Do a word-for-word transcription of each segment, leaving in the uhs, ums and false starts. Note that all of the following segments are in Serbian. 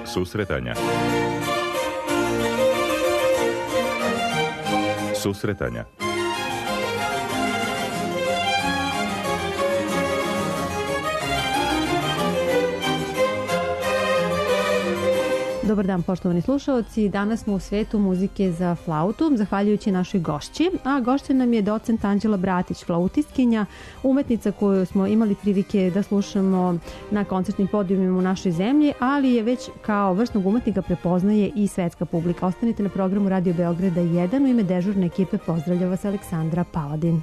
Susretanja. Susretanja. Dobar dan, poštovani slušaoci. Danas smo u svetu muzike za flautu, zahvaljujući našoj gošći. A gošća nam je docent Anđela Bratić, flautistkinja, umetnica koju smo imali prilike da slušamo na koncertnim podijumima u našoj zemlji, ali je već kao vrsnog umetnika prepoznaje i svetska publika. Ostanite na programu Radio Beograda jedan. U ime dežurne ekipe pozdravlja vas Aleksandra Paladin.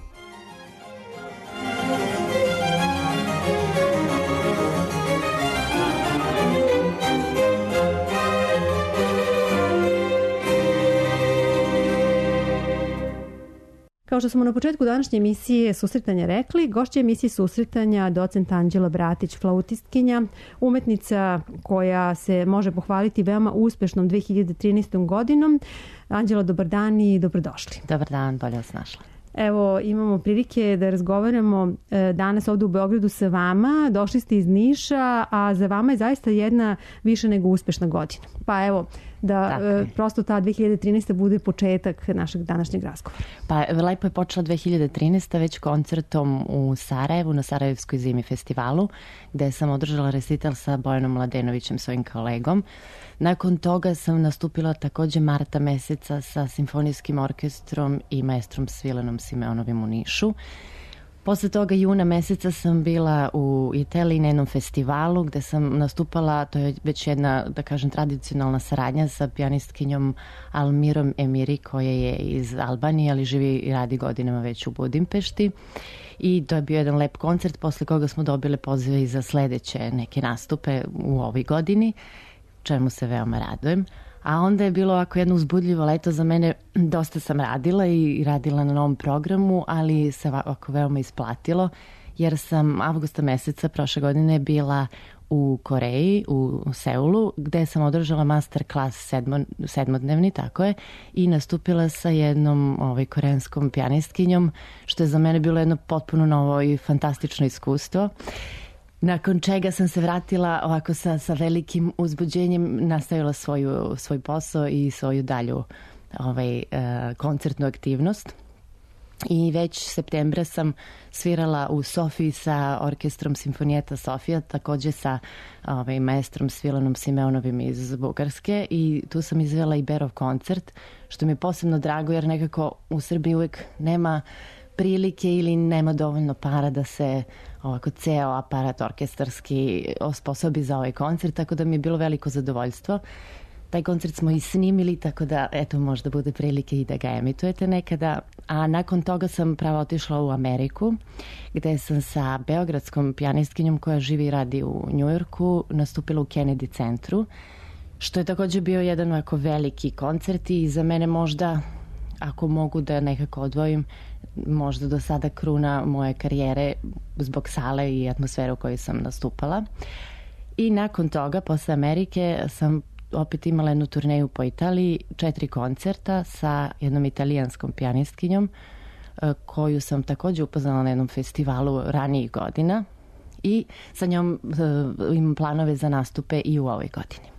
Kao što smo na početku današnje emisije Susretanja rekli, gošća emisije Susretanja docent Anđela Bratić, flautistkinja, umetnica koja se može pohvaliti veoma uspešnom dve hiljade trinaestom godinom. Anđela, dobar dan i dobrodošli. Dobar dan, bolje vas našla. Evo, imamo prilike da razgovaramo danas ovdje u Beogradu sa vama. Došli ste iz Niša, a za vama je zaista jedna više nego uspešna godina. Pa evo, da dakle. prosto ta dve hiljade trinaesta bude početak našeg današnjeg razgovora. Pa lepo je počela dve hiljade trinaesta već koncertom u Sarajevu, na Sarajevskoj zimi festivalu, gde sam održala recital sa Bojanom Mladenovićem, svojim kolegom. Nakon toga sam nastupila takođe marta meseca sa simfonijskim orkestrom i maestrom Svilenom Simeonovim u Nišu. Posle toga juna meseca sam bila u Italiji na jednom festivalu gde sam nastupala, to je već jedna, da kažem, tradicionalna saradnja sa pijanistkinjom Almirom Emiri, koja je iz Albanije, ali živi i radi godinama već u Budimpešti. I to je bio jedan lep koncert, posle koga smo dobile pozive i za sledeće neke nastupe u ovoj godini, čemu se veoma radujem. A onda je bilo ovako jedno uzbudljivo leto za mene, dosta sam radila i radila na novom programu, ali se ovako veoma isplatilo, jer sam avgusta meseca prošle godine bila u Koreji, u Seulu, gde sam održala master klas sedmo, sedmodnevni, tako je, i nastupila sa jednom ovaj, koreanskom pijanistkinjom, što je za mene bilo jedno potpuno novo i fantastično iskustvo. Nakon čega sam se vratila ovako sa, sa velikim uzbuđenjem, nastavila svoju, svoj posao i svoju dalju ovaj, uh, koncertnu aktivnost. I već septembra sam svirala u Sofiji sa orkestrom Simfonijeta Sofija, takođe sa ovaj, maestrom Svilenom Simeonovim iz Bugarske, i tu sam izvela i Berov koncert, što mi je posebno drago jer nekako u Srbiji uvek nema prilike ili nema dovoljno para da se ovako ceo aparat orkestarski osposobi za ovaj koncert, tako da mi je bilo veliko zadovoljstvo. Taj koncert smo i snimili, tako da eto, možda bude prilike i da ga emitujete nekada. A nakon toga sam pravo otišla u Ameriku, gde sam sa beogradskom pijanistkinjom koja živi i radi u Njujorku nastupila u Kennedy centru, što je takođe bio jedan ovako veliki koncert i za mene možda, ako mogu da nekako odvojim, možda do sada kruna moje karijere zbog sale i atmosfere u kojoj sam nastupala. I nakon toga, posle Amerike, sam opet imala jednu turneju po Italiji, četiri koncerta sa jednom italijanskom pijanistkinjom, koju sam takođe upoznala na jednom festivalu ranijih godina, i sa njom imam planove za nastupe i u ovoj godini.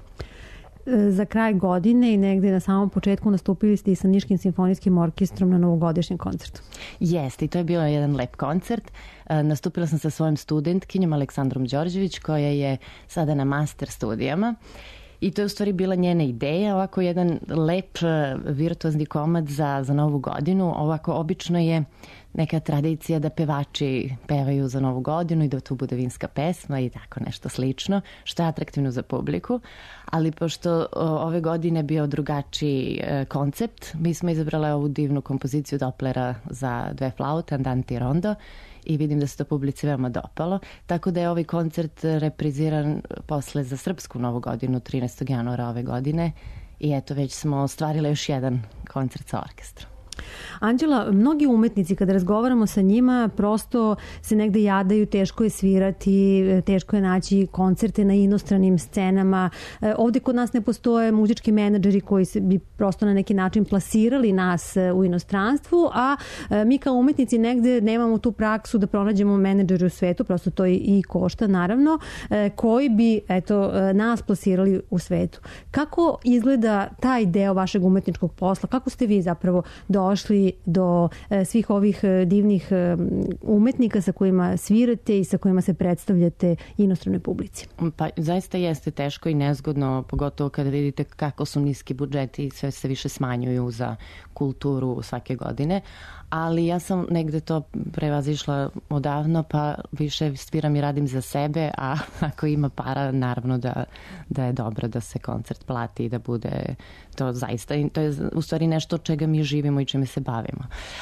Za kraj godine i negde na samom početku nastupili ste i sa Niškim simfonijskim orkestrom na novogodišnjem koncertu. Jeste, i to je bio jedan lep koncert. Nastupila sam sa svojom studentkinjom Aleksandrom Đorđević, koja je sada na master studijama. I to je u stvari bila njena ideja, ovako jedan lep virtuozni komad za, za novu godinu. Ovako obično je neka tradicija da pevači pevaju za novu godinu i da tu bude vinska pesma i tako nešto slično, što je atraktivno za publiku. Ali pošto ove godine bio drugačiji koncept, mi smo izabrali ovu divnu kompoziciju Dopplera za dve flaute, Andante i Rondo, i vidim da se to publici veoma dopalo. Tako da je ovaj koncert repriziran posle za srpsku novu godinu, trinaestog januara ove godine. I eto, već smo ostvarili još jedan koncert sa orkestrom. Anđela, mnogi umetnici kada razgovaramo sa njima prosto se negde jadaju, teško je svirati, teško je naći koncerte na inostranim scenama. Ovde kod nas ne postoje muzički menadžeri koji bi prosto na neki način plasirali nas u inostranstvu, a mi kao umetnici negde nemamo tu praksu da pronađemo menadžere u svetu, prosto to i košta naravno, koji bi eto, nas plasirali u svetu. Kako izgleda taj deo vašeg umetničkog posla? Kako ste vi zapravo došli do svih ovih divnih umetnika sa kojima svirate i sa kojima se predstavljate inostranoj publici? Pa zaista jeste teško i nezgodno, pogotovo kada vidite kako su niski budžeti i sve se više smanjuju za kulturu svake godine, ali ja sam negde to prevazišla odavno, pa više sviram i radim za sebe, a ako ima para, naravno da, da je dobro da se koncert plati i da bude to zaista, to je u stvari nešto od čega mi živimo i čime se bavimo.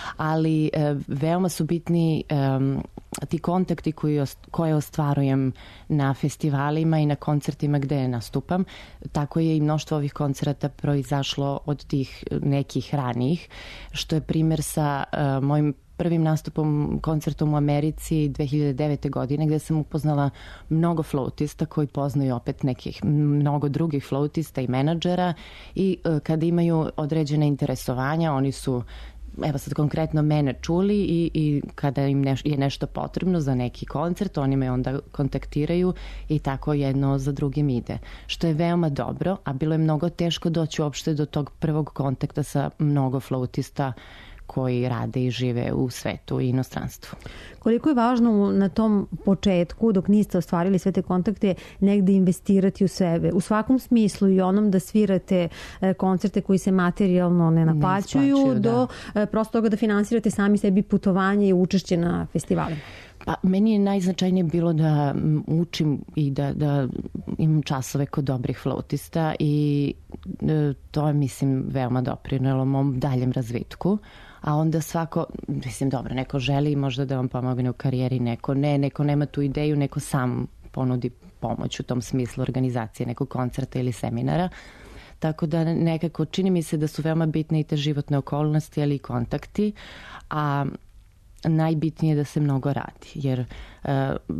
Ali e, veoma su bitni e, ti kontakti koji, koje ostvarujem na festivalima i na koncertima gde nastupam. Tako je i mnoštvo ovih koncerata proizašlo od tih nekih ranijih, što je primer sa e, mojim prvim nastupom, koncertom u Americi dve hiljade devete. godine, gde sam upoznala mnogo flautista koji poznaju opet nekih mnogo drugih flautista i menadžera i uh, kada imaju određene interesovanja, oni su evo sad konkretno mene čuli i, i kada im neš, je nešto potrebno za neki koncert, oni me onda kontaktiraju i tako jedno za drugim ide. Što je veoma dobro, a bilo je mnogo teško doći uopšte do tog prvog kontakta sa mnogo flautista koji rade i žive u svetu i inostranstvu. Koliko je važno na tom početku, dok niste ostvarili sve te kontakte, negde investirati u sebe? U svakom smislu i onom da svirate koncerte koji se materijalno ne naplaćuju, ne do da. prosto toga da finansirate sami sebi putovanje i učešće na festivalima. Pa meni je najznačajnije bilo da učim i da, da imam časove kod dobrih flautista i to je, mislim, veoma doprinelo mom daljem razvitku. A onda svako, mislim, dobro, neko želi možda da vam pomogne u karijeri, neko ne, neko nema tu ideju, neko sam ponudi pomoć u tom smislu organizacije nekog koncerta ili seminara. Tako da nekako čini mi se da su veoma bitne i te životne okolnosti, ali i kontakti, a najbitnije je da se mnogo radi, jer uh,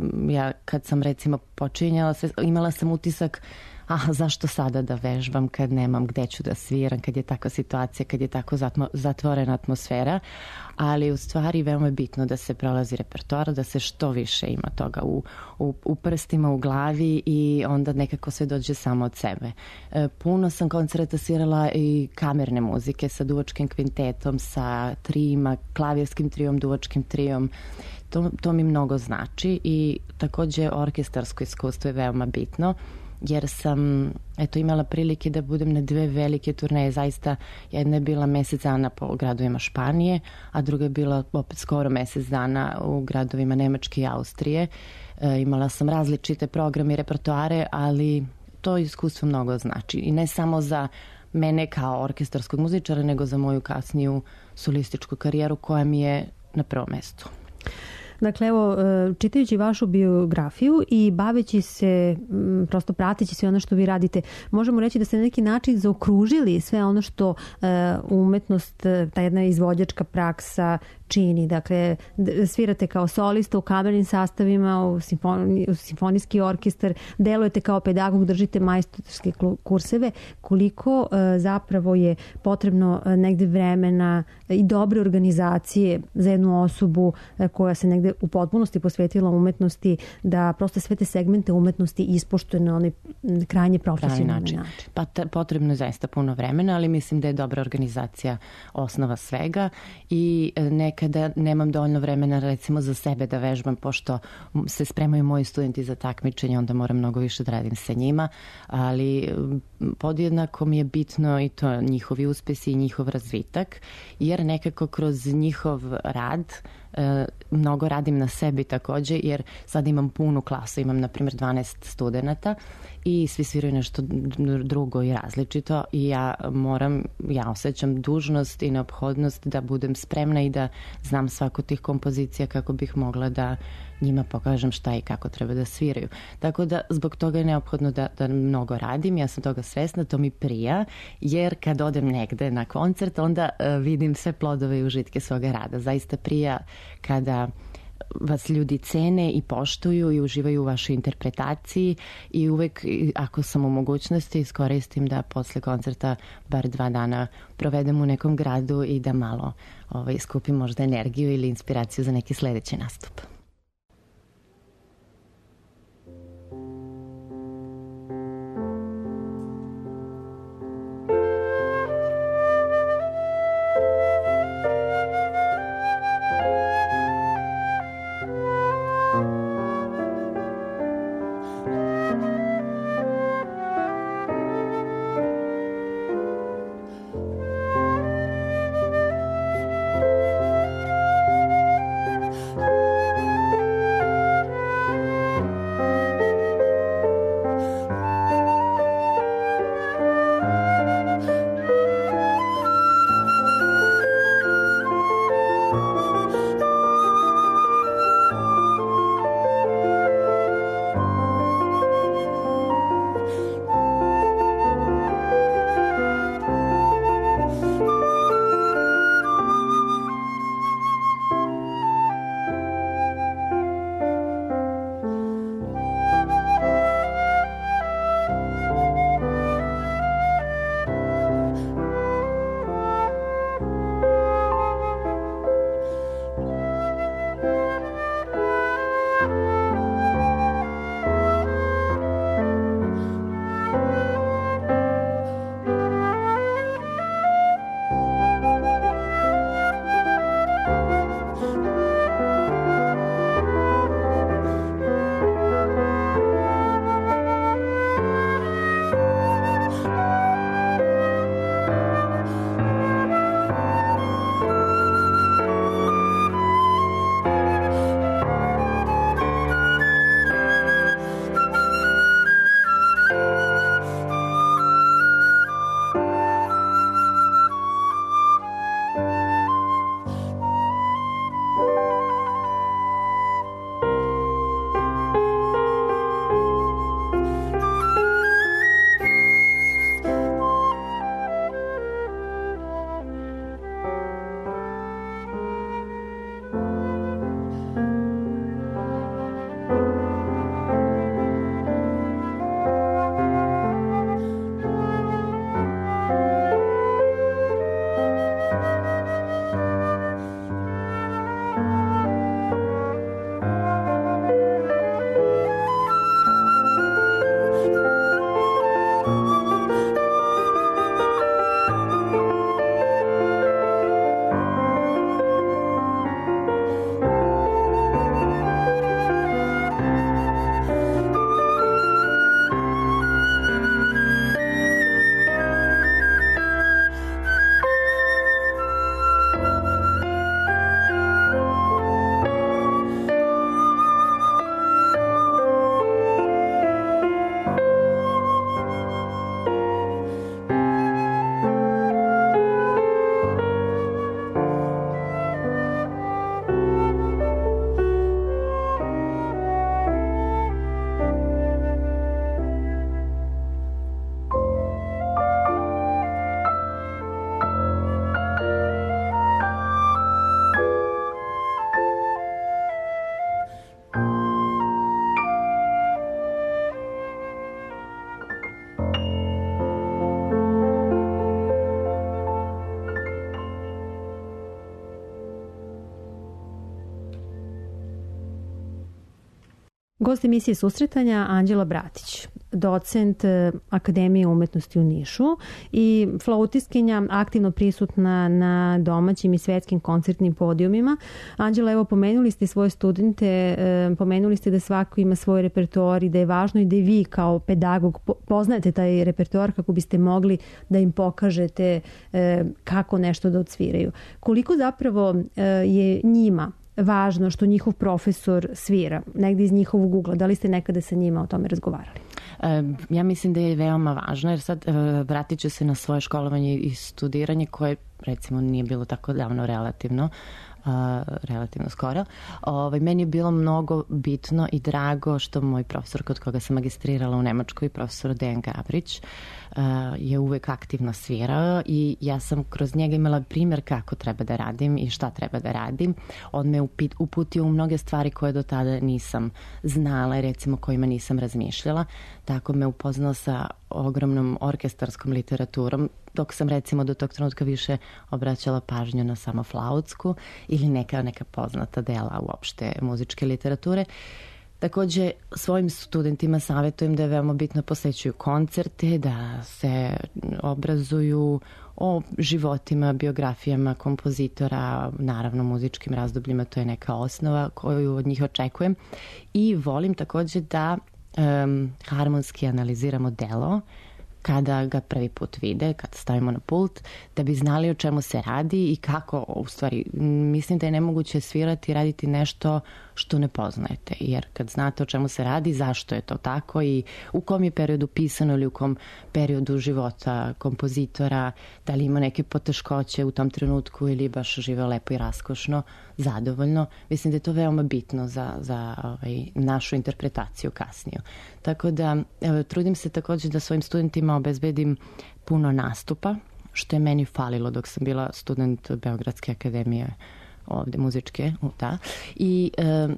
ja kad sam recimo počinjala, imala sam utisak a zašto sada da vežbam kad nemam gde ću da sviram, kad je takva situacija, kad je tako zatvorena atmosfera, ali u stvari veoma je bitno da se prolazi repertoar, da se što više ima toga u, u, u prstima, u glavi i onda nekako sve dođe samo od sebe. E, puno sam koncerta svirala i kamerne muzike sa duvačkim kvintetom, sa trijima, klavirskim trijom, duvačkim trijom. To, to mi mnogo znači i takođe orkestarsko iskustvo je veoma bitno, jer sam eto, imala prilike da budem na dve velike turneje. Zaista jedna je bila mesec dana po gradovima Španije, a druga je bila opet skoro mesec dana u gradovima Nemačke i Austrije. E, imala sam različite programe i repertoare, ali to iskustvo mnogo znači. I ne samo za mene kao orkestarskog muzičara, nego za moju kasniju solističku karijeru koja mi je na prvom mestu. Dakle, evo, čitajući vašu biografiju i baveći se, prosto prateći sve ono što vi radite, možemo reći da ste na neki način zaokružili sve ono što umetnost, ta jedna izvođačka praksa čini. Dakle, svirate kao solista u kamernim sastavima, u, simfoni, u simfonijski orkestar, delujete kao pedagog, držite majstorske kurseve. Koliko zapravo je potrebno negde vremena i dobre organizacije za jednu osobu koja se negde u potpunosti posvetila umetnosti, da prosto sve te segmente umetnosti ispoštuje na onaj krajnje profesionalni način. način. Pa te, potrebno je zaista puno vremena, ali mislim da je dobra organizacija osnova svega i nekada nemam dovoljno vremena recimo za sebe da vežbam, pošto se spremaju moji studenti za takmičenje, onda moram mnogo više da radim sa njima, ali podjednako mi je bitno i to njihovi uspesi i njihov razvitak, jer nekako kroz njihov rad mnogo radim na sebi takođe, jer sad imam punu klasu, imam na primjer dvanaest studenata i svi sviraju nešto drugo i različito i ja moram, ja osjećam dužnost i neophodnost da budem spremna i da znam svaku tih kompozicija kako bih mogla da njima pokažem šta i kako treba da sviraju. Tako da zbog toga je neophodno da, da mnogo radim, ja sam toga svesna, to mi prija, jer kad odem negde na koncert, onda uh, vidim sve plodove i užitke svoga rada. Zaista prija kada vas ljudi cene i poštuju i uživaju u vašoj interpretaciji i uvek, ako sam u mogućnosti, iskoristim da posle koncerta bar dva dana provedem u nekom gradu i da malo ovaj, skupim možda energiju ili inspiraciju za neki sledeći nastup. Gost emisije Susretanja Anđela Bratić, docent Akademije umetnosti u Nišu i flautistkinja, aktivno prisutna na domaćim i svetskim koncertnim podijumima. Anđela, evo, pomenuli ste svoje studente, pomenuli ste da svako ima svoj repertoar i da je važno i da i vi kao pedagog poznajete taj repertoar kako biste mogli da im pokažete kako nešto da odsviraju. Koliko zapravo je njima važno što njihov profesor svira, negdje iz njihovog ugla? Da li ste nekada sa njima o tome razgovarali? Ja mislim da je veoma važno, jer sad vratit ću se na svoje školovanje i studiranje koje, recimo, nije bilo tako davno relativno. a, relativno skoro. Ovaj, meni je bilo mnogo bitno i drago što moj profesor kod koga sam magistrirala u Nemačkoj, profesor Dejan Gabrić, je uvek aktivno svirao i ja sam kroz njega imala primjer kako treba da radim i šta treba da radim. On me uputio u mnoge stvari koje do tada nisam znala i recimo kojima nisam razmišljala. Tako me upoznao sa ogromnom orkestarskom literaturom, dok sam recimo do tog trenutka više obraćala pažnju na samo flautsku ili neka, neka poznata dela uopšte muzičke literature. Takođe, svojim studentima savjetujem da je veoma bitno posećuju koncerte, da se obrazuju o životima, biografijama kompozitora, naravno muzičkim razdobljima, to je neka osnova koju od njih očekujem. I volim takođe da um, harmonski analiziramo delo kada ga prvi put vide, kada stavimo na pult, da bi znali o čemu se radi i kako, u stvari, mislim da je nemoguće svirati i raditi nešto što ne poznajete, jer kad znate o čemu se radi, zašto je to tako i u kom je periodu pisano ili u kom periodu života kompozitora, da li ima neke poteškoće u tom trenutku ili baš žive lepo i raskošno, zadovoljno, mislim da je to veoma bitno za, za ovaj, našu interpretaciju kasniju. Tako da evo, trudim se takođe da svojim studentima obezbedim puno nastupa, što je meni falilo dok sam bila student Beogradske akademije ovde muzičke, da. I e, e,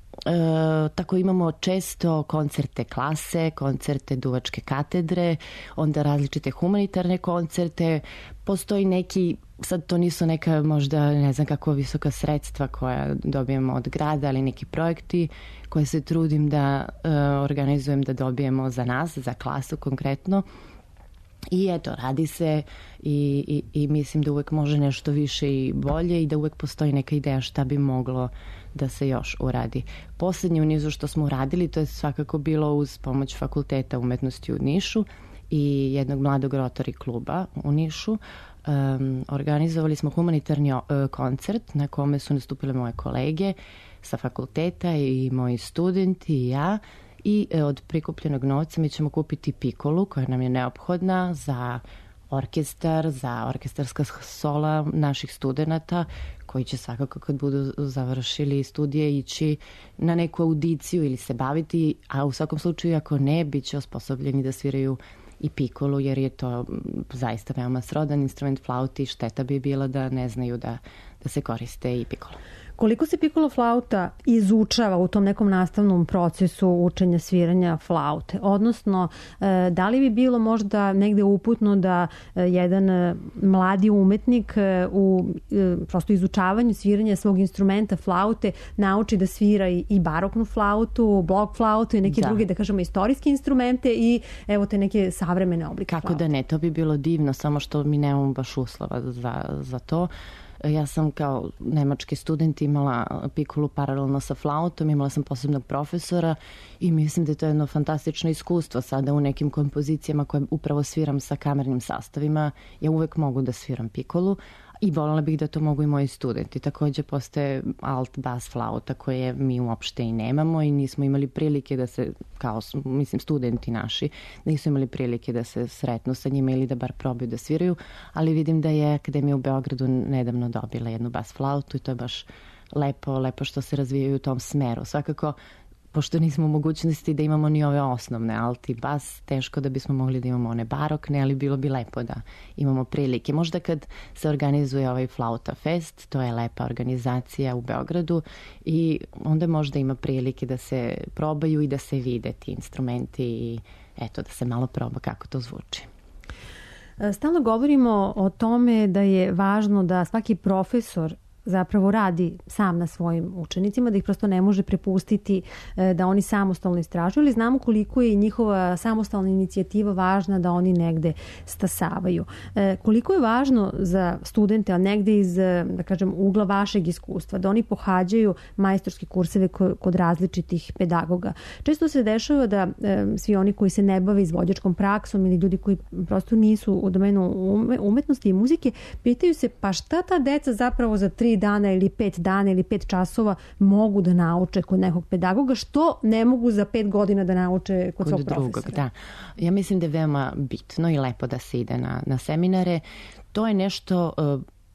tako imamo često koncerte klase, koncerte duvačke katedre, onda različite humanitarne koncerte, postoji neki, sad to nisu neka možda ne znam kako visoka sredstva koja dobijemo od grada, ali neki projekti koje se trudim da e, organizujem da dobijemo za nas, za klasu konkretno. I eto, radi se i, i, i mislim da uvek može nešto više i bolje i da uvek postoji neka ideja šta bi moglo da se još uradi. Poslednje u nizu što smo uradili, to je svakako bilo uz pomoć Fakulteta umetnosti u Nišu i jednog mladog Rotary kluba u Nišu. Um, organizovali smo humanitarni uh, koncert na kome su nastupile moje kolege sa fakulteta i moji studenti i ja. I od prikupljenog novca mi ćemo kupiti pikolu koja nam je neophodna za orkestar, za orkestarska sola naših studenta koji će svakako kad budu završili studije ići na neku audiciju ili se baviti, a u svakom slučaju ako ne, bit će osposobljeni da sviraju i pikolu jer je to zaista veoma srodan instrument flauti i šteta bi bila da ne znaju da, da se koriste i pikolo. Koliko se pikolo flauta izučava u tom nekom nastavnom procesu učenja sviranja flaute? Odnosno, da li bi bilo možda negde uputno da jedan mladi umetnik u prosto izučavanju sviranja svog instrumenta flaute nauči da svira i baroknu flautu, blok flautu i neke da. druge, da kažemo, istorijske instrumente i evo te neke savremene oblike Kako flaute? Da ne, to bi bilo divno, samo što mi nemamo baš uslova za, za to. Ja sam kao nemački student imala pikolu paralelno sa flautom, imala sam posebnog profesora i mislim da je to jedno fantastično iskustvo. Sada u nekim kompozicijama koje upravo sviram sa kamernim sastavima, ja uvek mogu da sviram pikolu i voljela bih da to mogu i moji studenti. Takođe postoje alt bas flauta koje mi uopšte i nemamo i nismo imali prilike da se, kao mislim studenti naši, nisu imali prilike da se sretnu sa njima ili da bar probaju da sviraju, ali vidim da je Akademija u Beogradu nedavno dobila jednu bas flautu i to je baš lepo, lepo što se razvijaju u tom smeru. Svakako, pošto nismo u mogućnosti da imamo ni ove osnovne alt i bas, teško da bismo mogli da imamo one barokne, ali bilo bi lepo da imamo prilike. Možda kad se organizuje ovaj Flauta Fest, to je lepa organizacija u Beogradu i onda možda ima prilike da se probaju i da se vide ti instrumenti i eto da se malo proba kako to zvuči. Stalno govorimo o tome da je važno da svaki profesor zapravo radi sam na svojim učenicima, da ih prosto ne može prepustiti da oni samostalno istražuju, ali znamo koliko je njihova samostalna inicijativa važna da oni negde stasavaju. Koliko je važno za studente, a negde iz, da kažem, ugla vašeg iskustva, da oni pohađaju majstorske kurseve kod različitih pedagoga. Često se dešava da svi oni koji se ne bave izvođačkom praksom ili ljudi koji prosto nisu u domenu umetnosti i muzike, pitaju se pa šta ta deca zapravo za tri dana ili pet dana ili pet časova mogu da nauče kod nekog pedagoga, što ne mogu za pet godina da nauče kod, kod svog drugog, profesora. Da. Ja mislim da je veoma bitno i lepo da se ide na, na seminare. To je nešto uh,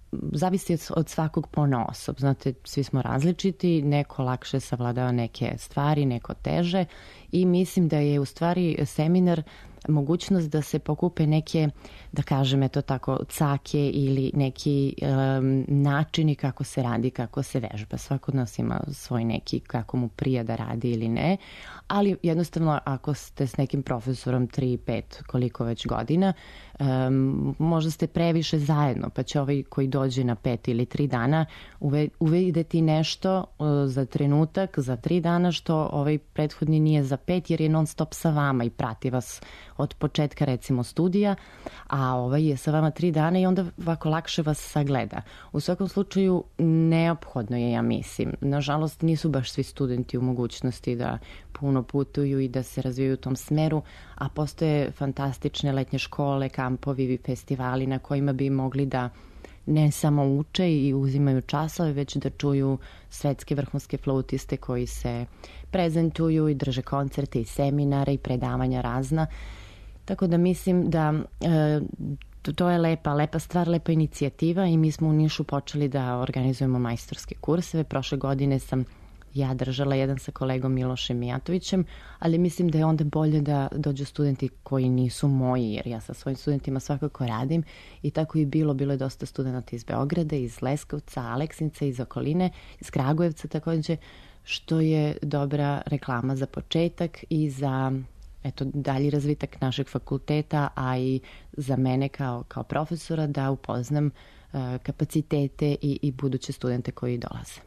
zavisi od, od svakog ponaosob. Znate, svi smo različiti, neko lakše savladava neke stvari, neko teže i mislim da je u stvari seminar mogućnost da se pokupe neke, da kažem, eto tako, cake ili neki um, načini kako se radi, kako se vežba. Svako od nas ima svoj neki kako mu prija da radi ili ne, ali jednostavno ako ste s nekim profesorom tri, pet, koliko već godina, um, možda ste previše zajedno, pa će ovaj koji dođe na pet ili tri dana uve, uvideti nešto uh, za trenutak, za tri dana što ovaj prethodni nije za pet, jer je non stop sa vama i prati vas od početka recimo studija, a ovaj je sa vama tri dana i onda ovako lakše vas sagleda. U svakom slučaju neophodno je, ja mislim. Nažalost nisu baš svi studenti u mogućnosti da puno putuju i da se razvijaju u tom smeru, a postoje fantastične letnje škole, kampovi, festivali na kojima bi mogli da ne samo uče i uzimaju časove, već da čuju svetske vrhunske flautiste koji se prezentuju i drže koncerte i seminare i predavanja razna. Tako da mislim da e, to je lepa, lepa stvar, lepa inicijativa i mi smo u Nišu počeli da organizujemo majstorske kurseve. Prošle godine sam ja držala jedan sa kolegom Milošem Mijatovićem, ali mislim da je onda bolje da dođu studenti koji nisu moji, jer ja sa svojim studentima svakako radim i tako i bilo. Bilo je dosta studenta iz Beograda, iz Leskovca, Aleksinca, iz okoline, iz Kragujevca takođe, što je dobra reklama za početak i za eto, dalji razvitak našeg fakulteta, a i za mene kao, kao profesora da upoznam uh, kapacitete i, i buduće studente koji dolaze.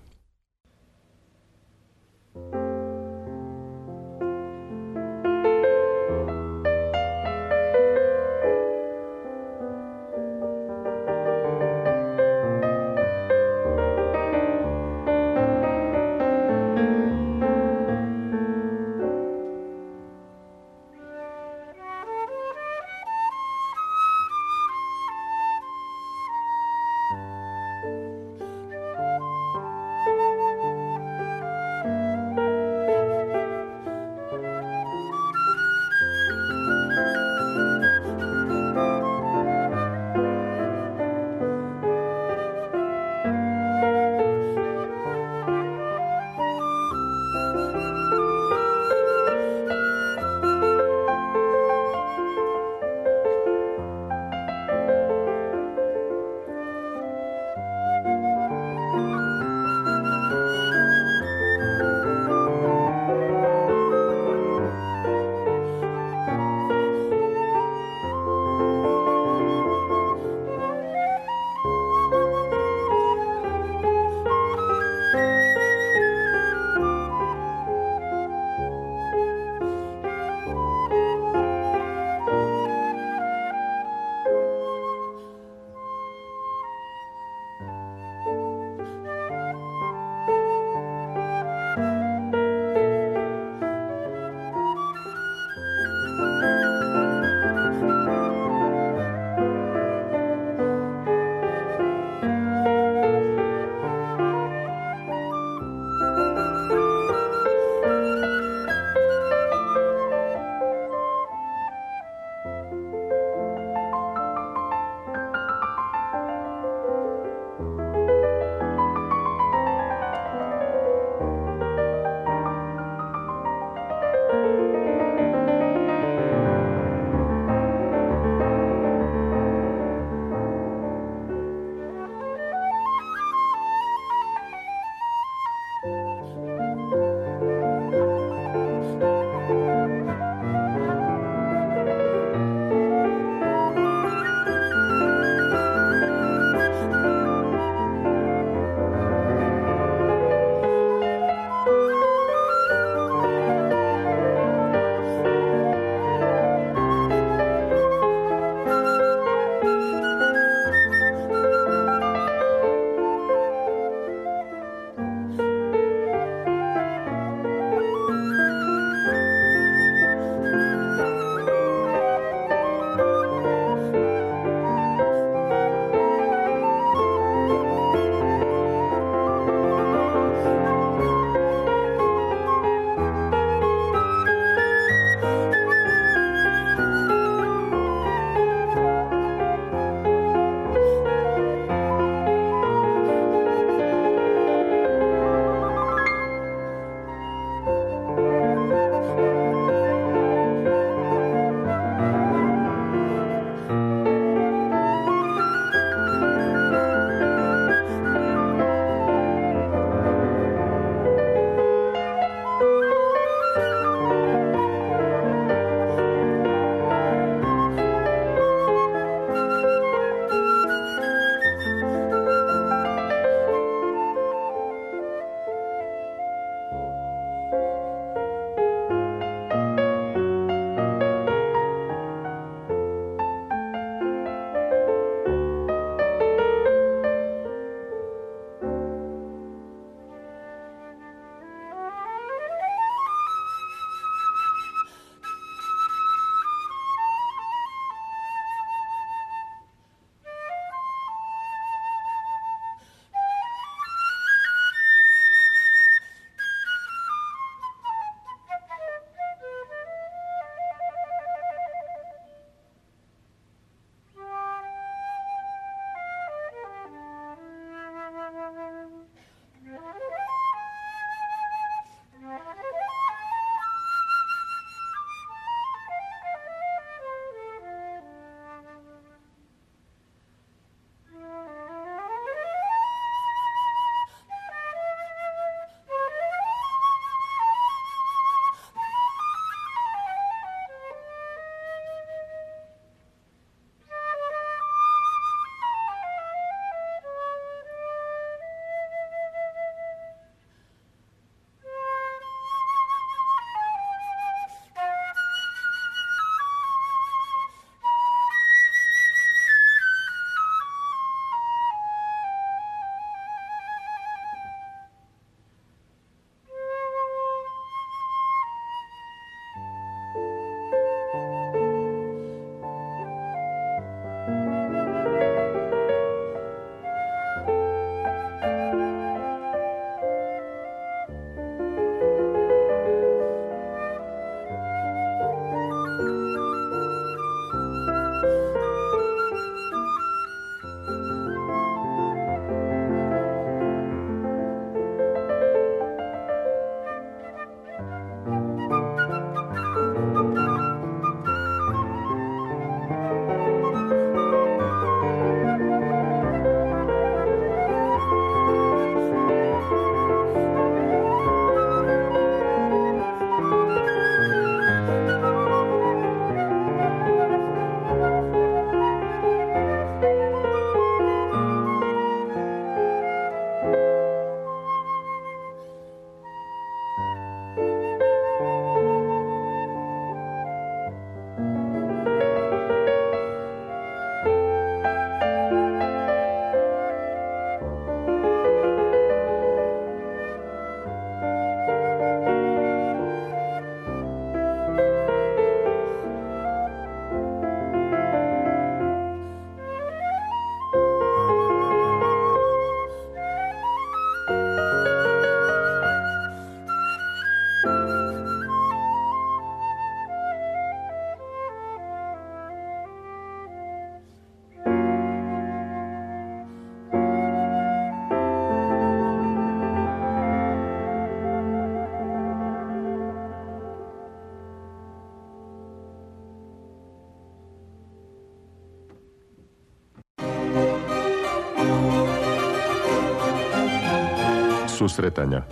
Susretanja.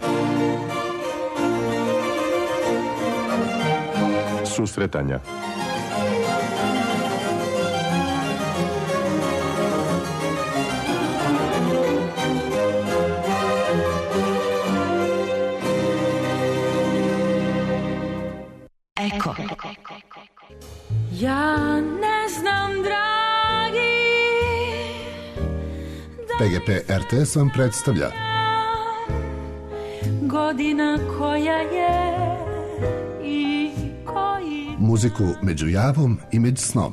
Susretanja. Eko. Ja ne znam, dragi, P G P R T S vam predstavlja godina koja je i koji muziku među javom i među snom.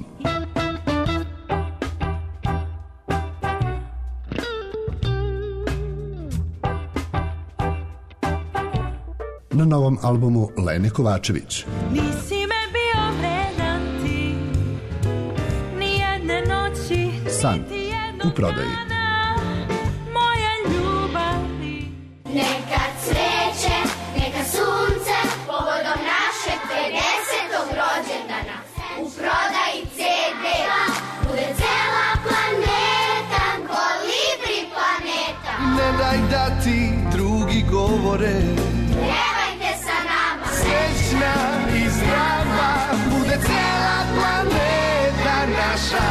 Na novom albumu Lene Kovačević. nisi me bio vredan ti, ni jedne noći, San niti jednog u prodaji. dana moje ljubavi. Neka cveće, neka sunce, povodom našeg pedesetog rođendana. U prodaji ce de bude cela planeta, kolibri planeta. Ne daj da ti drugi govore, Pevajte sa nama, srećna i zdrava bude cela planeta naša.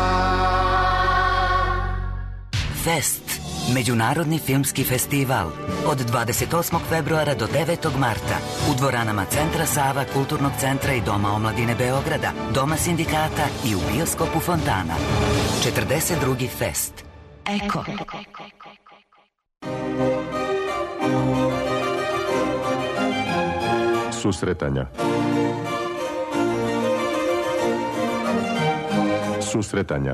Fest, međunarodni filmski festival, od dvadeset osmog februara do devetog marta u dvoranama Centra Sava, Kulturnog centra i Doma omladine Beograda, Doma sindikata i u bioskopu Fontana. četrdeset drugi Fest. Eko. Susretanja. Susretanja.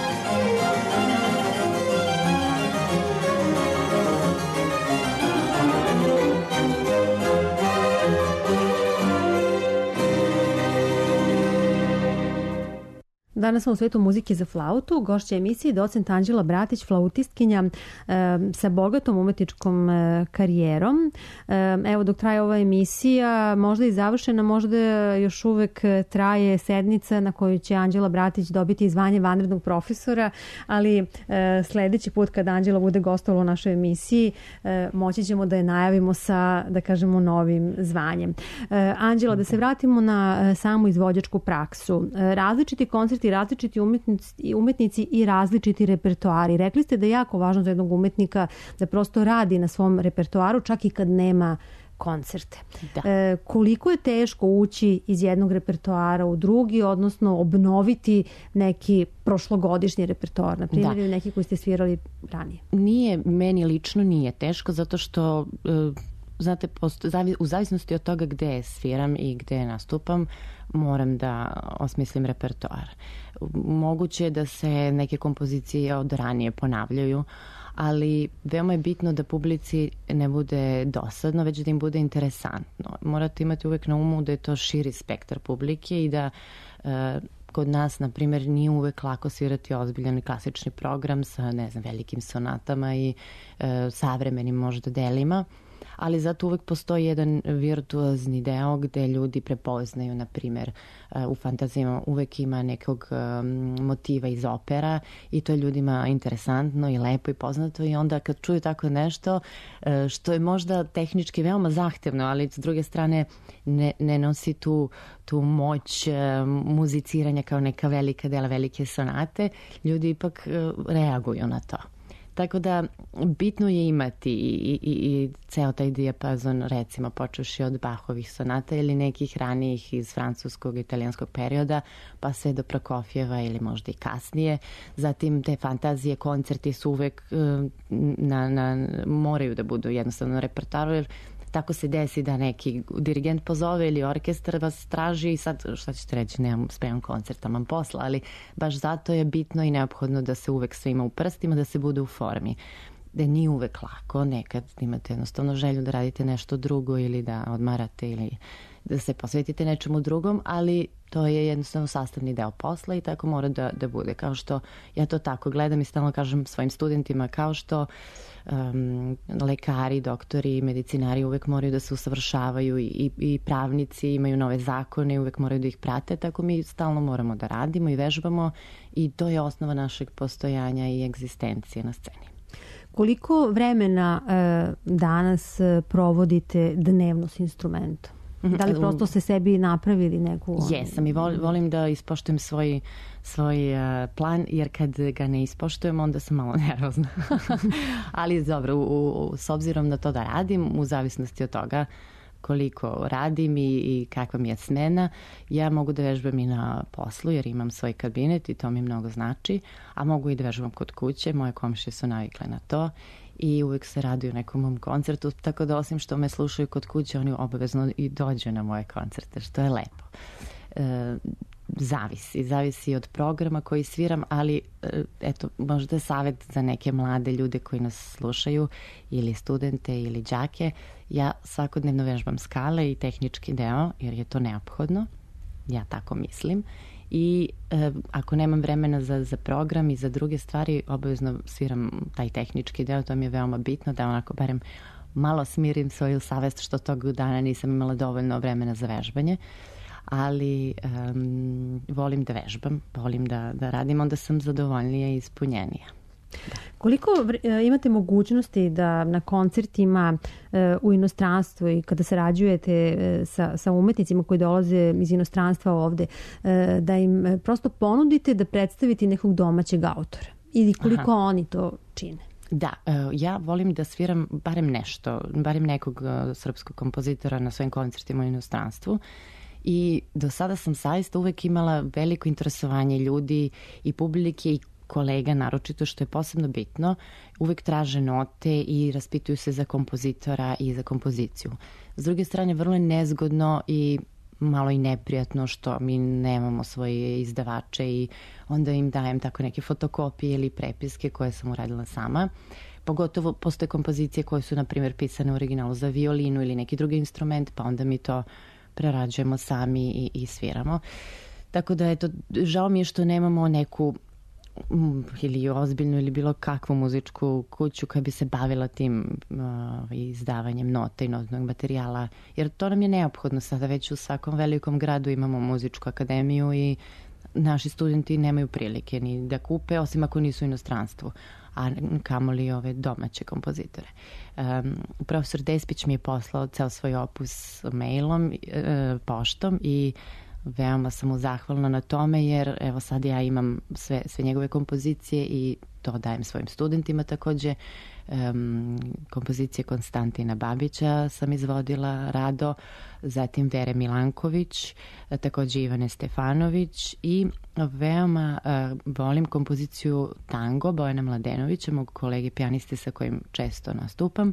Danas smo u svetu muzike za flautu. Gošća emisije docent Anđela Bratić, flautistkinja e, sa bogatom umetničkom e, karijerom. E, evo, dok traje ova emisija, možda i završena, možda još uvek traje sednica na kojoj će Anđela Bratić dobiti zvanje vanrednog profesora, ali e, sledeći put kad Anđela bude gostovala u našoj emisiji, e, moći ćemo da je najavimo sa, da kažemo, novim zvanjem. E, Anđela, da se vratimo na e, samu izvođačku praksu. E, različiti koncerti, različiti umetnici, umetnici i različiti repertoari. Rekli ste da je jako važno za jednog umetnika da prosto radi na svom repertoaru čak i kad nema koncerte. Da. E, koliko je teško ući iz jednog repertoara u drugi, odnosno obnoviti neki prošlogodišnji repertoar, na primjer, Da. ili neki koji ste svirali ranije? Nije, meni lično nije teško, zato što e, znate, posto, zavi, u zavisnosti od toga gde sviram i gde nastupam, moram da osmislim repertoar. Moguće je da se neke kompozicije od ranije ponavljaju, ali veoma je bitno da publici ne bude dosadno, već da im bude interesantno. Morate imati uvek na umu da je to širi spektar publike i da e, kod nas, na primjer, nije uvek lako svirati ozbiljan i klasični program sa, ne znam, velikim sonatama i e, savremenim možda delima, ali zato uvek postoji jedan virtuozni deo gde ljudi prepoznaju, na primjer, u fantazijama uvek ima nekog motiva iz opera i to je ljudima interesantno i lepo i poznato i onda kad čuju tako nešto što je možda tehnički veoma zahtevno, ali s druge strane ne, ne nosi tu, tu moć muziciranja kao neka velika dela, velike sonate, ljudi ipak reaguju na to. Tako da bitno je imati i, i, i ceo taj dijapazon, recimo počuši od Bachovih sonata ili nekih ranijih iz francuskog i italijanskog perioda, pa sve do Prokofjeva ili možda i kasnije. Zatim te fantazije, koncerti su uvek na, na, moraju da budu jednostavno na repertoaru, jer tako se desi da neki dirigent pozove ili orkestar vas traži i sad, šta ćete reći, nemam spremam koncert, tamam posla, ali baš zato je bitno i neophodno da se uvek sve ima u prstima, da se bude u formi. Da nije uvek lako, nekad imate jednostavno želju da radite nešto drugo ili da odmarate ili da se posvetite nečemu drugom, ali to je jednostavno sastavni deo posla i tako mora da, da bude. Kao što ja to tako gledam i stalno kažem svojim studentima, kao što um, lekari, doktori, medicinari uvek moraju da se usavršavaju i, i, i pravnici imaju nove zakone i uvek moraju da ih prate, tako mi stalno moramo da radimo i vežbamo i to je osnova našeg postojanja i egzistencije na sceni. Koliko vremena e, danas e, provodite dnevno s instrumentom? Da li prosto ste sebi napravili neku... Jesam i vol, volim da ispoštujem svoj, svoj uh, plan, jer kad ga ne ispoštujem, onda sam malo nervozna. Ali dobro, u, u, s obzirom na to da radim, u zavisnosti od toga koliko radim i, i kakva mi je smena, ja mogu da vežbam i na poslu, jer imam svoj kabinet i to mi mnogo znači, a mogu i da vežbam kod kuće, moje komšije su navikle na to i uvijek se raduju nekom mom koncertu, tako da osim što me slušaju kod kuće, oni obavezno i dođu na moje koncerte, što je lepo. E, zavisi, zavisi od programa koji sviram, ali e, eto, možda savjet za neke mlade ljude koji nas slušaju, ili studente ili đake. Ja svakodnevno vežbam skale i tehnički deo, jer je to neophodno, ja tako mislim. I e, ako nemam vremena za, za program i za druge stvari, obavezno sviram taj tehnički deo, to mi je veoma bitno da onako barem malo smirim svoju savest što tog dana nisam imala dovoljno vremena za vežbanje, ali um, volim da vežbam, volim da, da radim, onda sam zadovoljnija i ispunjenija. Da. Koliko imate mogućnosti da na koncertima u inostranstvu i kada sarađujete sa, sa umetnicima koji dolaze iz inostranstva ovde, da im prosto ponudite da predstavite nekog domaćeg autora? Ili koliko Aha. oni to čine? Da, ja volim da sviram barem nešto, barem nekog srpskog kompozitora na svojim koncertima u inostranstvu. I do sada sam zaista uvek imala veliko interesovanje ljudi i publike i kolega, naročito što je posebno bitno, uvek traže note i raspituju se za kompozitora i za kompoziciju. S druge strane, vrlo je nezgodno i malo i neprijatno što mi nemamo svoje izdavače i onda im dajem tako neke fotokopije ili prepiske koje sam uradila sama. Pogotovo postoje kompozicije koje su, na primjer, pisane u originalu za violinu ili neki drugi instrument, pa onda mi to prerađujemo sami i, i sviramo. Tako da, eto, žao mi je što nemamo neku ili ozbiljnu ili bilo kakvu muzičku kuću koja bi se bavila tim uh, izdavanjem nota i notnog materijala, jer to nam je neophodno sada. Već u svakom velikom gradu imamo muzičku akademiju i naši studenti nemaju prilike ni da kupe, osim ako nisu u inostranstvu, a kamoli ove domaće kompozitore. Um, profesor Despić mi je poslao ceo svoj opus mailom, uh, poštom i veoma sam mu zahvalna na tome, jer evo sad ja imam sve, sve njegove kompozicije i to dajem svojim studentima takođe. Um, kompozicije Konstantina Babića sam izvodila rado, zatim Vere Milanković, takođe Ivane Stefanović i veoma uh, volim kompoziciju Tango Bojana Mladenovića, mog kolege pijaniste sa kojim često nastupam,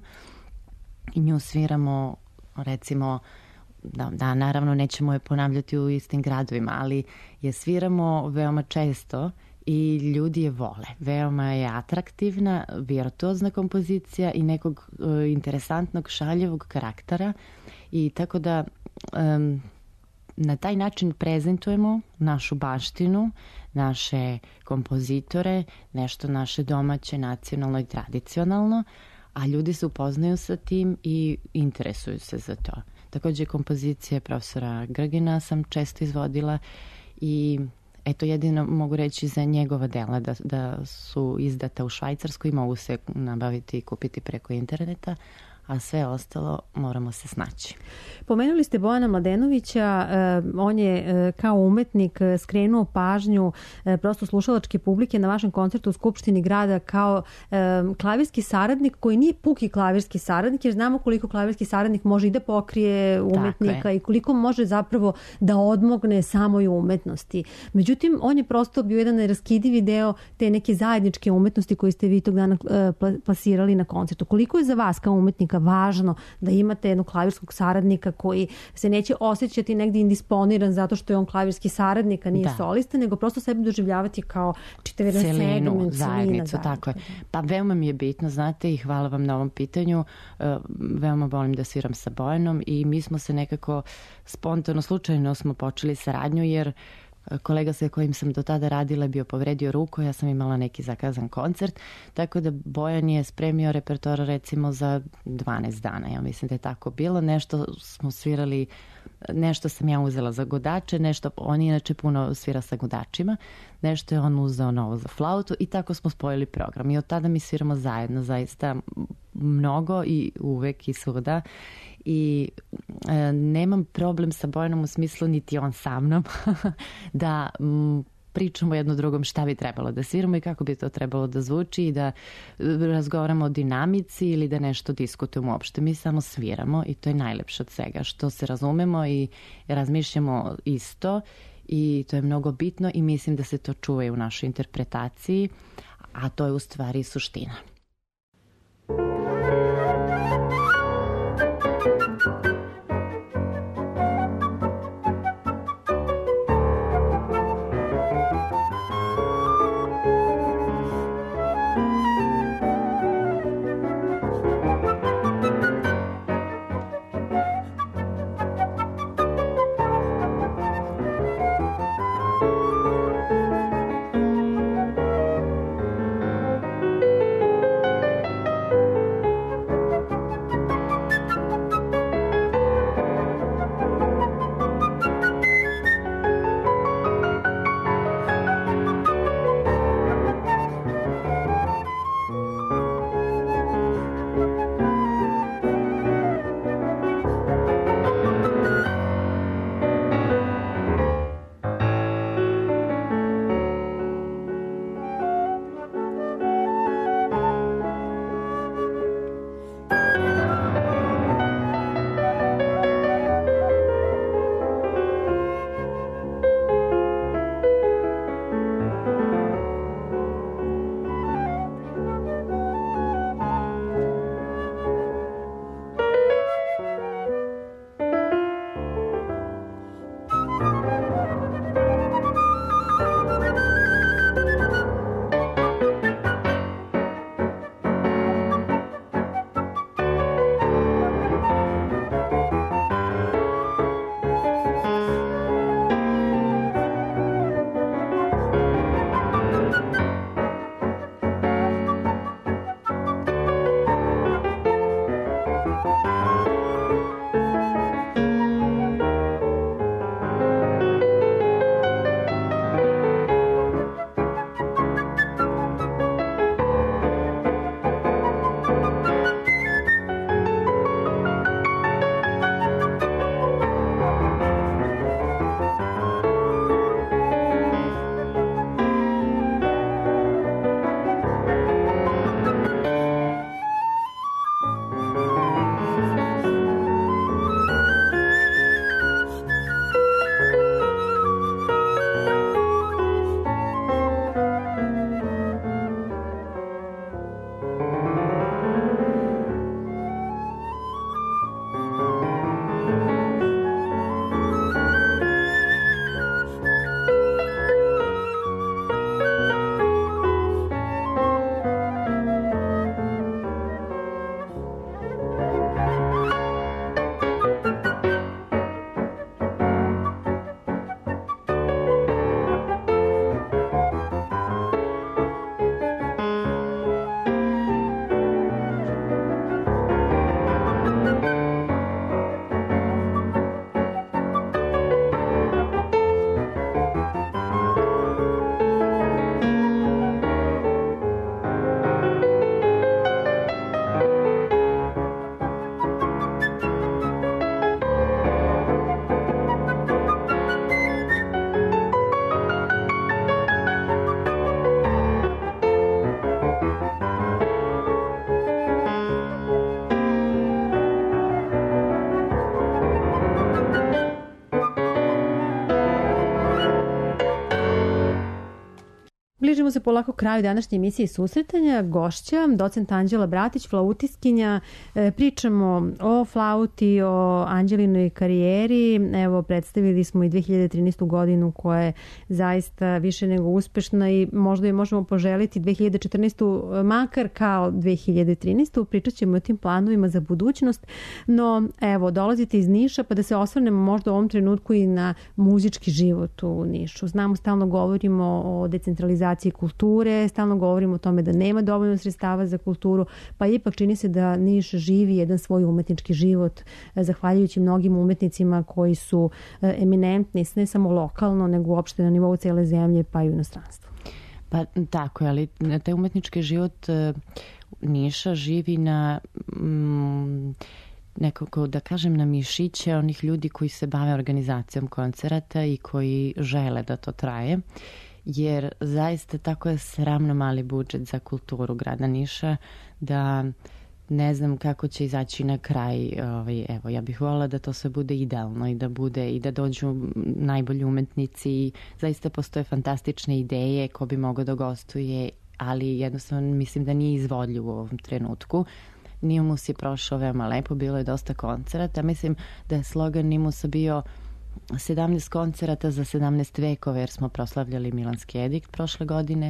i nju sviramo recimo Da, da, naravno nećemo je ponavljati u istim gradovima, ali je sviramo veoma često i ljudi je vole. Veoma je atraktivna, virtuozna kompozicija i nekog uh, interesantnog, šaljevog karaktera, i tako da um, na taj način prezentujemo našu baštinu, naše kompozitore, nešto naše domaće, nacionalno i tradicionalno, a ljudi se upoznaju sa tim i interesuju se za to. Takođe kompozicije profesora Grgina sam često izvodila i eto, jedino mogu reći za njegova dela da, da su izdata u Švajcarskoj i mogu se nabaviti i kupiti preko interneta, a sve ostalo moramo se snaći. Pomenuli ste Bojana Mladenovića, on je kao umetnik skrenuo pažnju prosto slušalačke publike na vašem koncertu u Skupštini grada kao klavirski saradnik koji nije puki klavirski saradnik, jer znamo koliko klavirski saradnik može i da pokrije umetnika i koliko može zapravo da odmogne samoj umetnosti. Međutim, on je prosto bio jedan neraskidivi deo te neke zajedničke umetnosti koje ste vi tog dana plasirali na koncertu. Koliko je za vas kao umetnika važno da imate jednog klavirskog saradnika koji se neće osjećati negdje indisponiran zato što je on klavirski saradnik, a nije da. solista, nego prosto sebe doživljavati kao čitav jedan segment, zajednicu, tako je. Pa veoma mi je bitno, znate, i hvala vam na ovom pitanju. Veoma volim da sviram sa Bojanom i mi smo se nekako spontano, slučajno smo počeli saradnju, jer kolega sa kojim sam do tada radila je bio povredio ruku, ja sam imala neki zakazan koncert, tako da Bojan je spremio repertoar recimo za dvanaest dana, ja mislim da je tako bilo. Nešto smo svirali nešto sam ja uzela za gudače, nešto, on inače puno svira sa gudačima, nešto je on uzeo novo za flautu i tako smo spojili program. I od tada mi sviramo zajedno, zaista mnogo i uvek i svuda. I e, nemam problem sa Bojanom u smislu niti on sa mnom da m, pričamo jedno drugom šta bi trebalo da sviramo i kako bi to trebalo da zvuči i da razgovaramo o dinamici ili da nešto diskutujemo uopšte. Mi samo sviramo i to je najlepše od svega, što se razumemo i razmišljamo isto i to je mnogo bitno i mislim da se to čuva i u našoj interpretaciji, a to je u stvari suština. Bližimo se polako kraju današnje emisije Susretanja. Gošća, docent Anđela Bratić, flautiskinja. E, pričamo o flauti, o Anđelinoj karijeri. Evo, predstavili smo i dve hiljade trinaestu godinu koja je zaista više nego uspešna i možda je možemo poželiti dve hiljade četrnaestu makar kao dve hiljade trinaestu. Pričat ćemo o tim planovima za budućnost. No, evo, dolazite iz Niša pa da se osvrnemo možda u ovom trenutku i na muzički život u Nišu. Znamo, stalno govorimo o decentralizaciji kulture, stalno govorimo o tome da nema dovoljno sredstava za kulturu, pa ipak čini se da Niš živi jedan svoj umetnički život, zahvaljujući mnogim umetnicima koji su eminentni, ne samo lokalno, nego uopšte na nivou cele zemlje, pa i u inostranstvu. Pa tako je, ali taj umetnički život Niša živi na mm, nekako, da kažem, na mišiće onih ljudi koji se bave organizacijom koncerata i koji žele da to traje, jer zaista tako je sramno mali budžet za kulturu grada Niša da ne znam kako će izaći na kraj. Ovaj, evo, ja bih voljela da to sve bude idealno i da bude i da dođu najbolji umetnici i zaista postoje fantastične ideje ko bi mogao da gostuje, ali jednostavno mislim da nije izvodljiv u ovom trenutku. Nimus je prošao veoma lepo, bilo je dosta koncerata. Mislim da je slogan Nimusa bio sedamnaest koncerata za sedamnaest vekova, jer smo proslavljali Milanski edikt prošle godine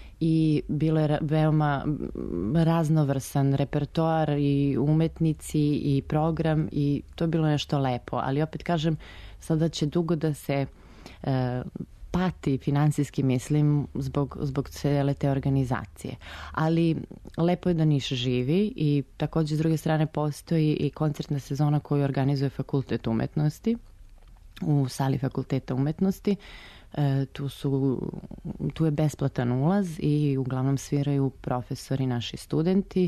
i bilo je veoma raznovrsan repertoar i umetnici i program i to je bilo nešto lepo, ali opet kažem, sada će dugo da se e, pati finansijski, mislim, zbog, zbog cele te organizacije. Ali lepo je da Niš živi i takođe s druge strane postoji i koncertna sezona koju organizuje Fakultet umetnosti u sali Fakulteta umetnosti. E, tu, su, tu je besplatan ulaz i uglavnom sviraju profesori, naši studenti.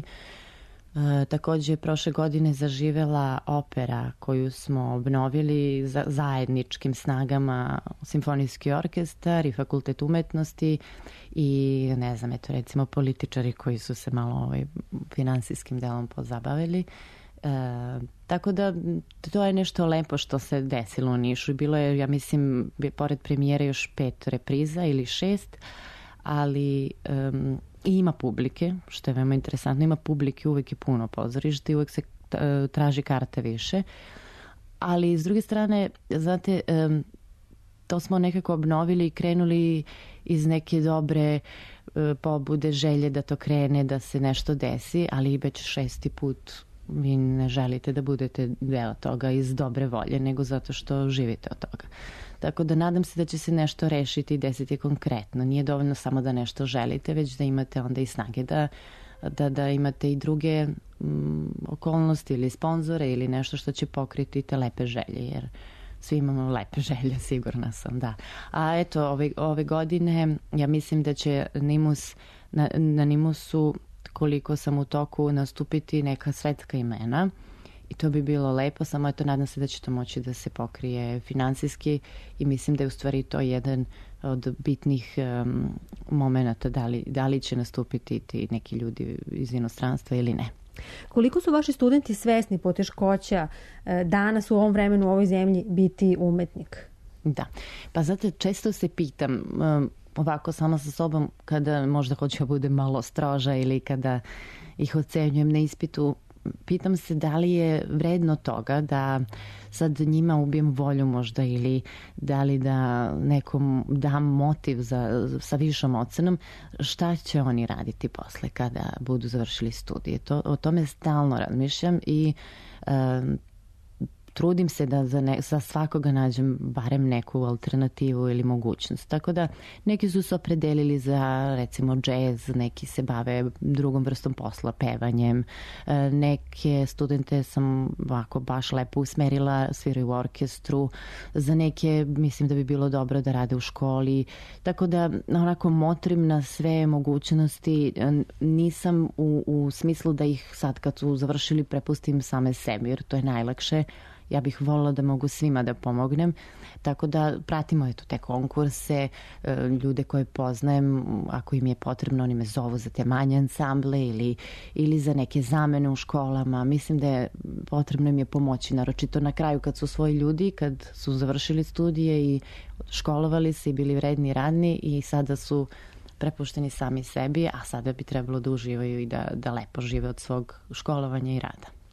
E, takođe, prošle godine zaživela opera koju smo obnovili za, zajedničkim snagama Simfonijski orkestar i Fakultet umetnosti i, ne znam, eto recimo političari koji su se malo ovaj, finansijskim delom pozabavili. E, tako da to je nešto lepo što se desilo u Nišu. Bilo je, ja mislim, pored premijere još pet repriza ili šest, ali um, i ima publike, što je veoma interesantno. Ima publike, uvek je puno pozorišta i uvek se traži karta više. Ali s druge strane, znate, um, to smo nekako obnovili i krenuli iz neke dobre uh, pobude, želje da to krene, da se nešto desi, ali već šesti put vi ne želite da budete deo toga iz dobre volje, nego zato što živite od toga. Tako da nadam se da će se nešto rešiti i desiti konkretno. Nije dovoljno samo da nešto želite, već da imate onda i snage da, da, da imate i druge mm, okolnosti ili sponzore ili nešto što će pokriti te lepe želje, jer svi imamo lepe želje, sigurna sam, da. A eto, ove, ove godine ja mislim da će Nimus, na, na Nimusu, koliko sam u toku, nastupiti neka svetska imena i to bi bilo lepo, samo eto nadam se da će to moći da se pokrije finansijski i mislim da je u stvari to jedan od bitnih um, momenata da li, da li će nastupiti ti neki ljudi iz inostranstva ili ne. Koliko su vaši studenti svesni poteškoća danas u ovom vremenu u ovoj zemlji biti umetnik? Da, pa zato često se pitam um, ovako sama sa sobom kada možda hoću da budem malo stroža ili kada ih ocenjujem na ispitu, pitam se da li je vredno toga da sad njima ubijem volju možda ili da li da nekom dam motiv za, sa višom ocenom, šta će oni raditi posle kada budu završili studije. To, o tome stalno razmišljam i um, trudim se da za, ne, za svakoga nađem barem neku alternativu ili mogućnost. Tako da neki su se opredelili za recimo džez, neki se bave drugom vrstom posla, pevanjem. Neke studente sam ovako baš lepo usmerila, sviraju u orkestru. Za neke mislim da bi bilo dobro da rade u školi. Tako da onako motrim na sve mogućnosti. Nisam u, u smislu da ih sad kad su završili prepustim same sebi, jer to je najlakše. Ja bih voljela da mogu svima da pomognem, tako da pratimo eto te konkurse, ljude koje poznajem, ako im je potrebno, oni me zovu za te manje ansamble ili, ili za neke zamene u školama. Mislim da je potrebno im je pomoći, naročito na kraju kad su svoji ljudi, kad su završili studije i školovali se i bili vredni i radni i sada su prepušteni sami sebi, a sada bi trebalo da uživaju i da, da lepo žive od svog školovanja i rada.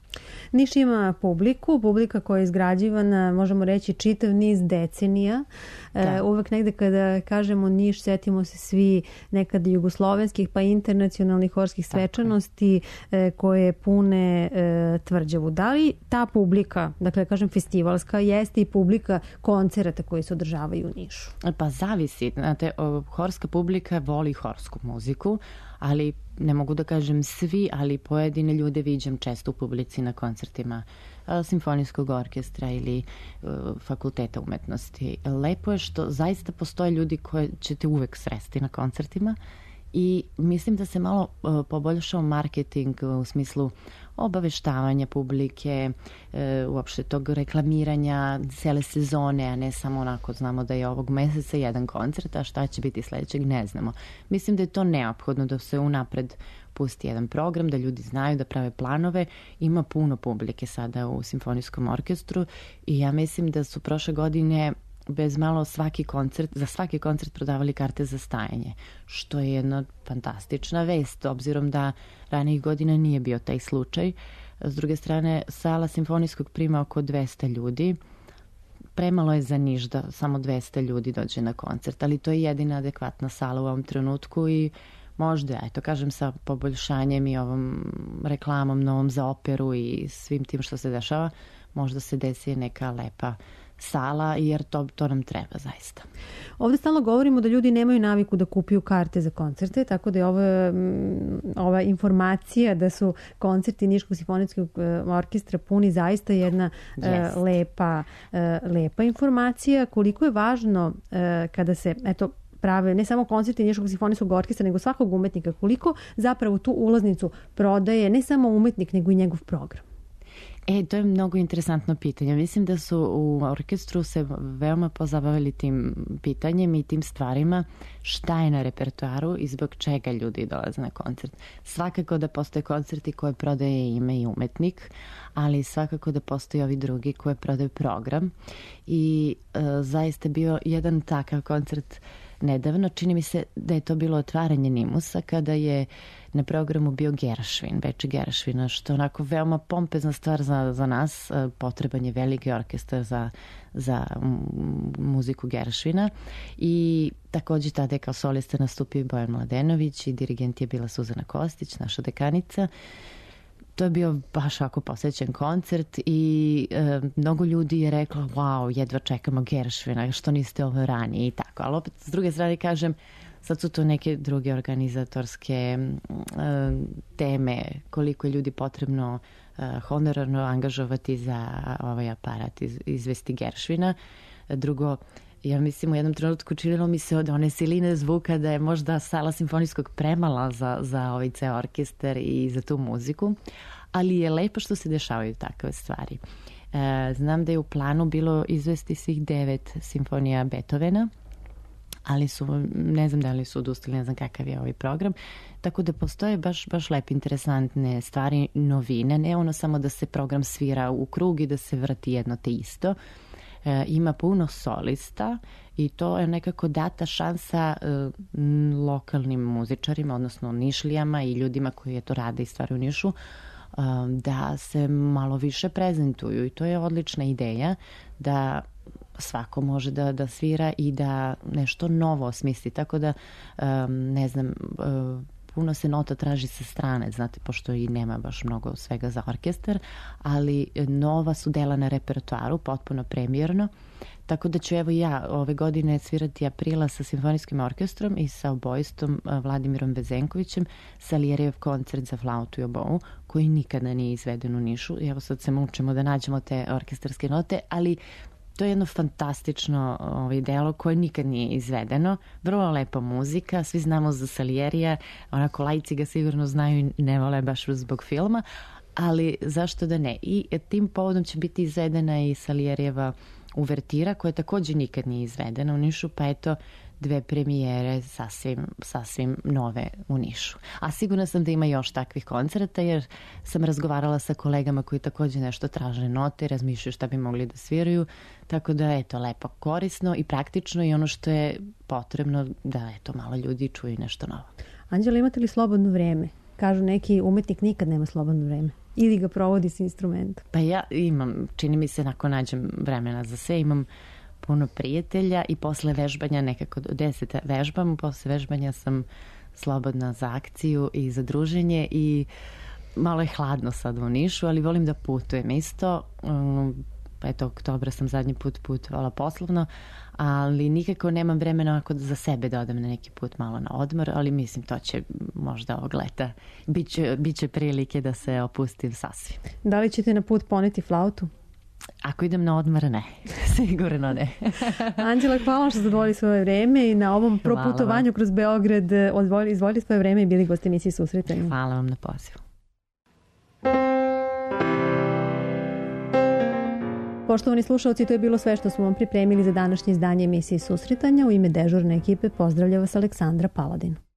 Niš ima publiku, publika koja je izgrađivana, možemo reći, čitav niz decenija. E, uvek negde kada kažemo Niš, setimo se svi nekada jugoslovenskih pa internacionalnih horskih svečanosti e, koje pune e, tvrđavu. Da li ta publika, dakle kažem festivalska, jeste i publika koncerata koji se održavaju u Nišu? Pa zavisi. Znate, horska publika voli horsku muziku, ali ne mogu da kažem svi, ali pojedine ljude viđam često u publici na koncertima simfonijskog orkestra ili uh, fakulteta umetnosti. Lepo je što zaista postoje ljudi koje ćete uvek sresti na koncertima i mislim da se malo uh, poboljšao marketing u smislu obaveštavanja publike, uh, uopšte tog reklamiranja cele sezone, a ne samo onako znamo da je ovog meseca jedan koncert, a šta će biti sledećeg ne znamo. Mislim da je to neophodno da se unapred pusti jedan program, da ljudi znaju da prave planove. Ima puno publike sada u simfonijskom orkestru i ja mislim da su prošle godine bez malo svaki koncert, za svaki koncert prodavali karte za stajanje, što je jedna fantastična vest, obzirom da ranijih godina nije bio taj slučaj. S druge strane, sala simfonijskog prima oko dvesta ljudi. Premalo je za Niš da samo dvesta ljudi dođe na koncert, ali to je jedina adekvatna sala u ovom trenutku i možda, eto kažem, sa poboljšanjem i ovom reklamom novom za operu i svim tim što se dešava, možda se desi neka lepa sala, jer to, to nam treba zaista. Ovde stalno govorimo da ljudi nemaju naviku da kupuju karte za koncerte, tako da je ova, ova informacija da su koncerti Niškog simfonijskog orkestra puni zaista jedna yes. lepa, lepa informacija. Koliko je važno kada se, eto, prave ne samo koncerti Niškog simfonijskog orkestra, nego svakog umetnika, koliko zapravo tu ulaznicu prodaje ne samo umetnik, nego i njegov program? E, to je mnogo interesantno pitanje. Mislim da su u orkestru se veoma pozabavili tim pitanjem i tim stvarima, šta je na repertoaru i zbog čega ljudi dolaze na koncert. Svakako da postoje koncerti koje prodaje ime i umetnik, ali svakako da postoji ovi drugi koje prodaju program i e, zaista bio jedan takav koncert nedavno. Čini mi se da je to bilo otvaranje Nimusa kada je na programu bio Geršvin, Beče Geršvina, što onako veoma pompezna stvar za, za nas. Potreban je veliki orkestar za, za muziku Geršvina i takođe tada je kao solista nastupio Bojan Mladenović i dirigent je bila Suzana Kostić, naša dekanica. To je bio baš ovako posvećen koncert i e, mnogo ljudi je reklo wow, jedva čekamo Geršvina, što niste ovo ranije i tako. Ali opet s druge strane kažem, sad su to neke druge organizatorske e, teme, koliko je ljudi potrebno e, honorarno angažovati za ovaj aparat iz, izvesti Geršvina. Drugo, ja mislim u jednom trenutku činilo mi se od one siline zvuka da je možda sala simfonijskog premala za, za ovaj ceo orkestar i za tu muziku, ali je lepo što se dešavaju takve stvari. E, znam da je u planu bilo izvesti svih devet simfonija Beethovena, ali su, ne znam da li su odustali, ne znam kakav je ovaj program, tako da postoje baš, baš lepe, interesantne stvari, novine, ne ono samo da se program svira u krug i da se vrti jedno te isto. E, ima puno solista i to je nekako data šansa e, lokalnim muzičarima, odnosno Nišlijama i ljudima koji je to rade i stvari u Nišu, e, da se malo više prezentuju i to je odlična ideja da svako može da, da svira i da nešto novo osmisli, tako da e, ne znam, e, puno se nota traži sa strane, znate, pošto i nema baš mnogo svega za orkestar, ali nova su dela na repertoaru, potpuno premijerno, tako da ću evo ja ove godine svirati aprila sa simfonijskim orkestrom i sa obojstvom Vladimirom Vezenkovićem, Salierijev koncert za flautu i obovu, koji nikada nije izveden u Nišu. I evo sad se mučimo da nađemo te orkestarske note, ali to je jedno fantastično ovaj, delo koje nikad nije izvedeno. Vrlo lepa muzika, svi znamo za Salierija, onako laici ga sigurno znaju i ne vole baš zbog filma, ali zašto da ne? I tim povodom će biti izvedena i Salierijeva uvertira, koja takođe nikad nije izvedena u Nišu, pa eto dve premijere sasvim, sasvim nove u Nišu. A sigurna sam da ima još takvih koncerta, jer sam razgovarala sa kolegama koji takođe nešto traže note, razmišljaju šta bi mogli da sviraju, tako da eto, lepo, korisno i praktično i ono što je potrebno da eto, malo ljudi čuju nešto novo. Anđela, imate li slobodno vreme? Kažu neki, umetnik nikad nema slobodno vreme. ili ga provodi s instrumentom? Pa ja imam, čini mi se, nakon nađem vremena za sve, imam puno prijatelja i posle vežbanja nekako do deset vežbam, posle vežbanja sam slobodna za akciju i za druženje i malo je hladno sad u Nišu, ali volim da putujem isto. Um, eto, oktobra sam zadnji put putovala poslovno, ali nikako nemam vremena onako za sebe da odem na neki put malo na odmor, ali mislim to će možda ovog leta. Biće, biće prilike da se opustim sasvim. Da li ćete na put poneti flautu? Ako idem na odmor, ne. Sigurno ne. Anđela, hvala vam što ste odvojili svoje vreme i na ovom proputovanju kroz Beograd odvojili, izvojili svoje vreme i bili gosti emisije Susretanja. Hvala vam na pozivu. Poštovani slušalci, to je bilo sve što smo vam pripremili za današnje izdanje emisije Susretanja. U ime dežurne ekipe pozdravlja vas Aleksandra Paladin.